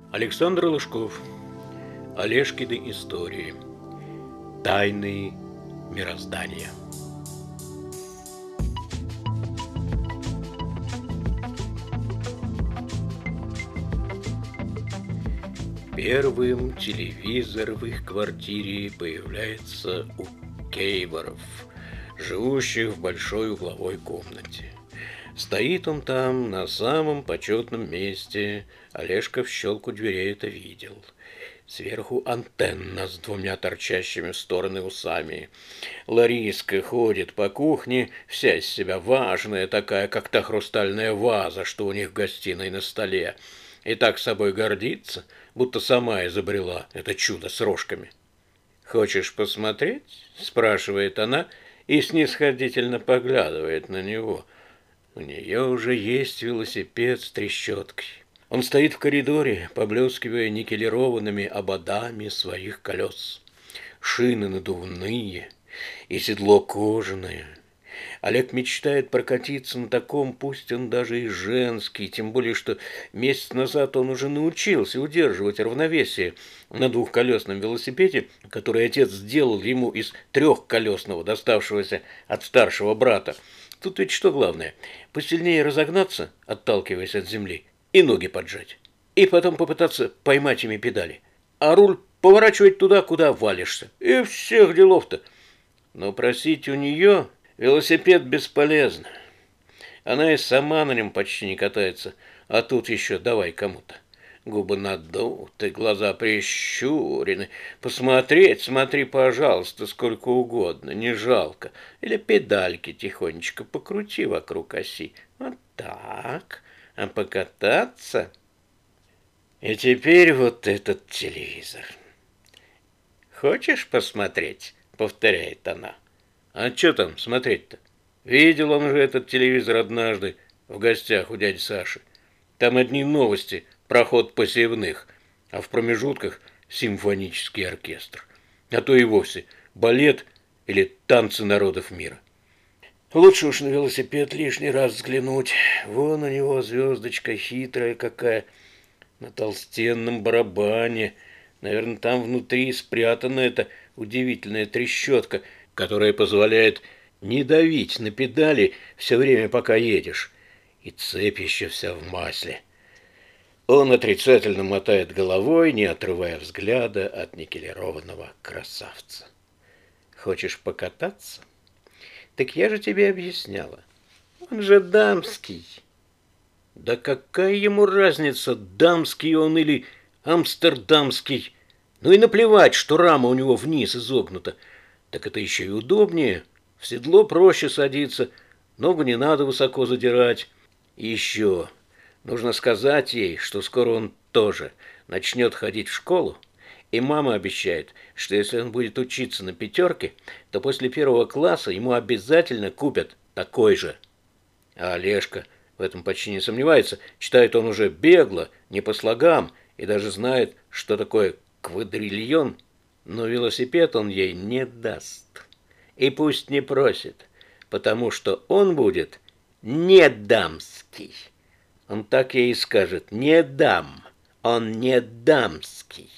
Александр Лужков. Олешкины истории. Тайны мироздания. Первым телевизор в их квартире появляется у Кейворов, живущих в большой угловой комнате. Стоит он там на самом почетном месте. Олежка в щелку дверей это видел. Сверху антенна с двумя торчащими в стороны усами. Лариска ходит по кухне, вся из себя важная, такая, как та хрустальная ваза, что у них в гостиной на столе. И так собой гордится, будто сама изобрела это чудо с рожками. «Хочешь посмотреть?» – спрашивает она и снисходительно поглядывает на него. У нее уже есть велосипед с трещоткой. Он стоит в коридоре, поблескивая никелированными ободами своих колес. Шины надувные и седло кожаное. Олег мечтает прокатиться на таком, пусть он даже и женский, тем более, что месяц назад он уже научился удерживать равновесие на двухколесном велосипеде, который отец сделал ему из трехколесного, доставшегося от старшего брата. Тут ведь что главное? Посильнее разогнаться, отталкиваясь от земли, и ноги поджать. И потом попытаться поймать ими педали. А руль поворачивать туда, куда валишься. И всех делов-то. Но просить у нее велосипед бесполезно. Она и сама на нем почти не катается. А тут еще давай кому-то. Губы надуты, глаза прищурены. Посмотреть, смотри, пожалуйста, сколько угодно, не жалко. Или педальки тихонечко покрути вокруг оси. Вот так. А покататься? И теперь вот этот телевизор. «Хочешь посмотреть?» — повторяет она. «А что там смотреть-то? Видел он же этот телевизор однажды в гостях у дяди Саши. Там одни новости про ход посевных, а в промежутках симфонический оркестр. А то и вовсе балет или танцы народов мира. Лучше уж на велосипед лишний раз взглянуть. Вон у него звездочка хитрая какая, на толстенном барабане. Наверное, там внутри спрятана эта удивительная трещотка, которая позволяет не давить на педали все время, пока едешь. И цепь еще вся в масле». Он отрицательно мотает головой, не отрывая взгляда от никелированного красавца. «Хочешь покататься? Так я же тебе объясняла. Он же дамский». Да какая ему разница, дамский он или амстердамский? Ну и наплевать, что рама у него вниз изогнута. Так это еще и удобнее. В седло проще садиться, ногу не надо высоко задирать. И еще нужно сказать ей, что скоро он тоже начнет ходить в школу, и мама обещает, что если он будет учиться на пятерке, то после первого класса ему обязательно купят такой же. А Олежка в этом почти не сомневается, читает он уже бегло, не по слогам, и даже знает, что такое квадрильон, но велосипед он ей не даст. И пусть не просит, потому что он будет не дамский. Он так ей и скажет: «Не дам, он не дамский».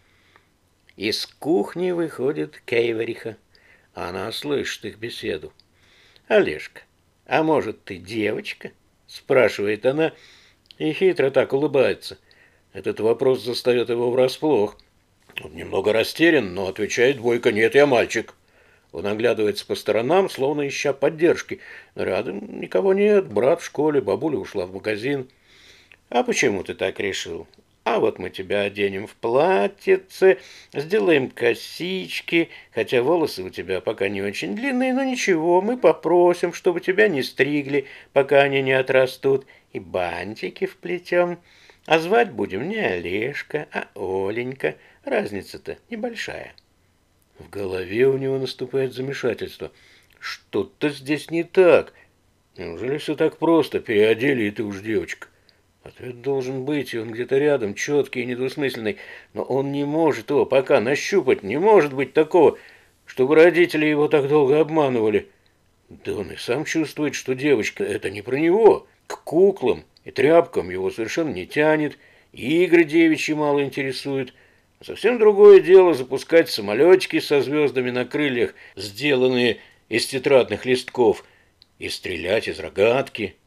Из кухни выходит Кейвориха. Она слышит их беседу. «Олежка, а может, ты девочка?» — спрашивает она и хитро так улыбается. Этот вопрос застает его врасплох. Он немного растерян, но отвечает бойко: «Нет, я мальчик». Он оглядывается по сторонам, словно ища поддержки. Рядом никого нет, брат в школе, бабуля ушла в магазин. «А почему ты так решил? А вот мы тебя оденем в платьице, сделаем косички, хотя волосы у тебя пока не очень длинные, но ничего, мы попросим, чтобы тебя не стригли, пока они не отрастут, и бантики вплетем. А звать будем не Олежка, а Оленька, разница-то небольшая». В голове у него наступает замешательство. Что-то здесь не так. Неужели все так просто? Переодели, и ты уж девочка. Ответ должен быть, и он где-то рядом, четкий и недвусмысленный. Но он не может его пока нащупать. Не может быть такого, чтобы родители его так долго обманывали. Да он и сам чувствует, что девочка — это не про него. К куклам и тряпкам его совершенно не тянет. игры девичьи мало интересуют. Совсем другое дело запускать самолетики со звездами на крыльях, сделанные из тетрадных листков, и стрелять из рогатки.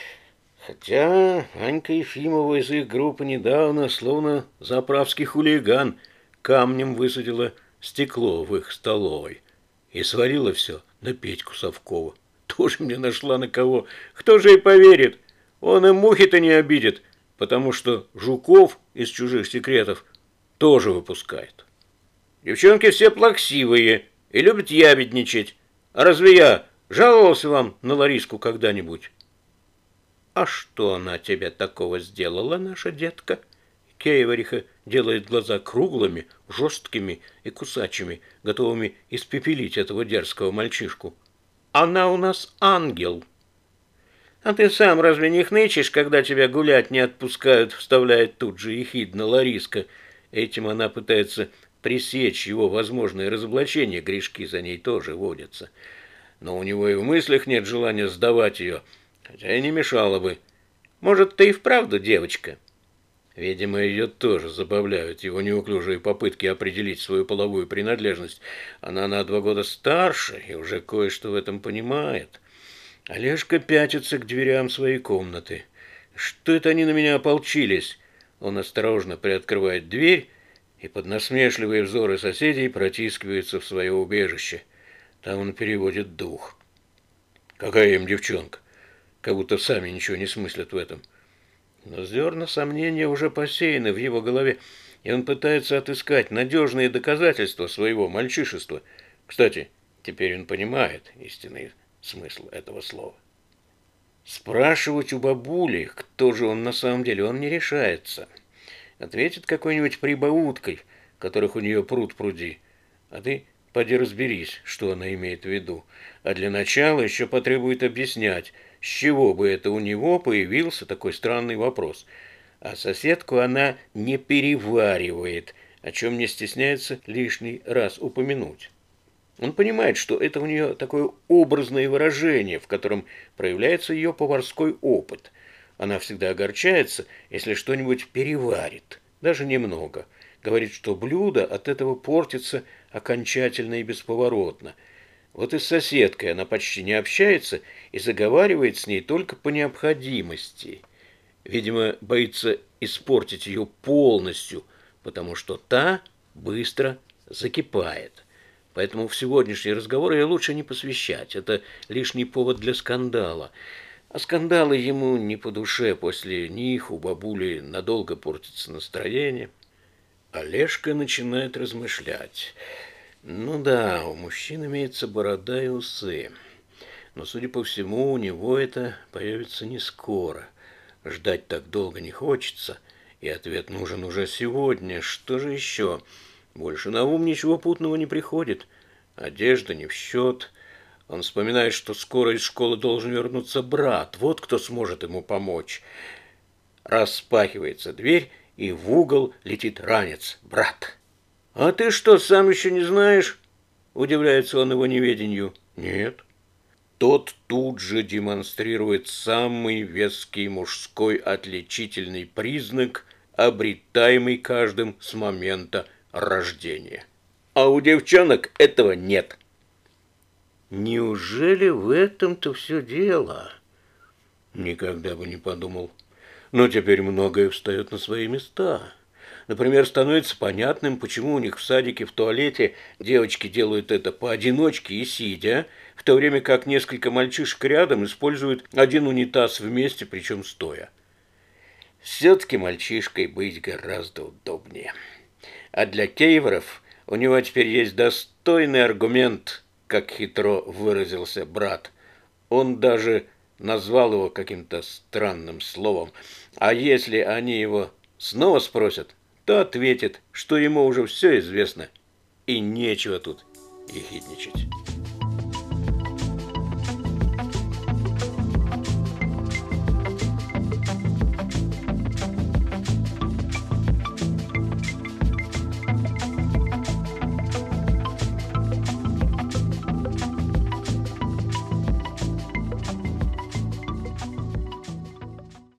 Хотя Анька Ефимова из их группы недавно, словно заправский хулиган, камнем высадила стекло в их столовой и сварила все на Петьку Совкова. Тоже мне нашла на кого. Кто же ей поверит? Он и мухи-то не обидит, потому что жуков из чужих секретов тоже выпускает. Девчонки все плаксивые и любят ябедничать. А разве я жаловался вам на Лариску когда-нибудь? А что она тебе такого сделала, наша детка? Кеевариха делает глаза круглыми, жесткими и кусачими, готовыми испепелить этого дерзкого мальчишку. Она у нас ангел. А ты сам разве не хнычешь, когда тебя гулять не отпускают, вставляет тут же ехидно Лариска. Этим она пытается пресечь его возможное разоблачение, грешки за ней тоже водятся. Но у него и в мыслях нет желания сдавать ее, хотя и не мешало бы. Может, ты и вправду девочка? Видимо, ее тоже забавляют его неуклюжие попытки определить свою половую принадлежность. Она на 2 года старше и уже кое-что в этом понимает. Олежка пятится к дверям своей комнаты. Что это они на меня ополчились? Он осторожно приоткрывает дверь и под насмешливые взоры соседей протискивается в свое убежище. Там он переводит дух. Какая им девчонка? Как будто сами ничего не смыслят в этом. Но зерна сомнения уже посеяны в его голове, и он пытается отыскать надежные доказательства своего мальчишества. Кстати, теперь он понимает истинный смысл этого слова. Спрашивать у бабули, кто же он на самом деле, он не решается. Ответит какой-нибудь прибауткой, которых у нее пруд пруди. А ты поди разберись, что она имеет в виду. А для начала еще потребует объяснять, с чего бы это у него появился такой странный вопрос. А соседку она не переваривает, о чем не стесняется лишний раз упомянуть. Он понимает, что это у нее такое образное выражение, в котором проявляется ее поварской опыт. Она всегда огорчается, если что-нибудь переварит, даже немного. Говорит, что блюдо от этого портится окончательно и бесповоротно. Вот и с соседкой она почти не общается и заговаривает с ней только по необходимости. Видимо, боится испортить ее полностью, потому что та быстро закипает. Поэтому в сегодняшний разговор ее лучше не посвящать. Это лишний повод для скандала. А скандалы ему не по душе. После них у бабули надолго портится настроение. Олежка начинает размышлять. Ну да, у мужчин имеется борода и усы. Но, судя по всему, у него это появится не скоро. Ждать так долго не хочется. И ответ нужен уже сегодня. Что же еще? Больше на ум ничего путного не приходит. Одежда не в счет. Он вспоминает, что скоро из школы должен вернуться брат. Вот кто сможет ему помочь. Распахивается дверь, и в угол летит ранец. Брат. «А ты что, сам еще не знаешь?» Удивляется он его неведению. «Нет». Тот тут же демонстрирует самый веский мужской отличительный признак, обретаемый каждым с момента рождения. А у девчонок этого нет. Неужели в этом-то все дело? Никогда бы не подумал. Но теперь многое встает на свои места. Например, становится понятным, почему у них в садике в туалете девочки делают это поодиночке и сидя, в то время как несколько мальчишек рядом используют один унитаз вместе, причем стоя. Все-таки мальчишкой быть гораздо удобнее. А для Кейворов у него теперь есть достойный аргумент, как хитро выразился брат. Он даже назвал его каким-то странным словом. А если они его снова спросят, то ответит, что ему уже все известно и нечего тут ехидничать.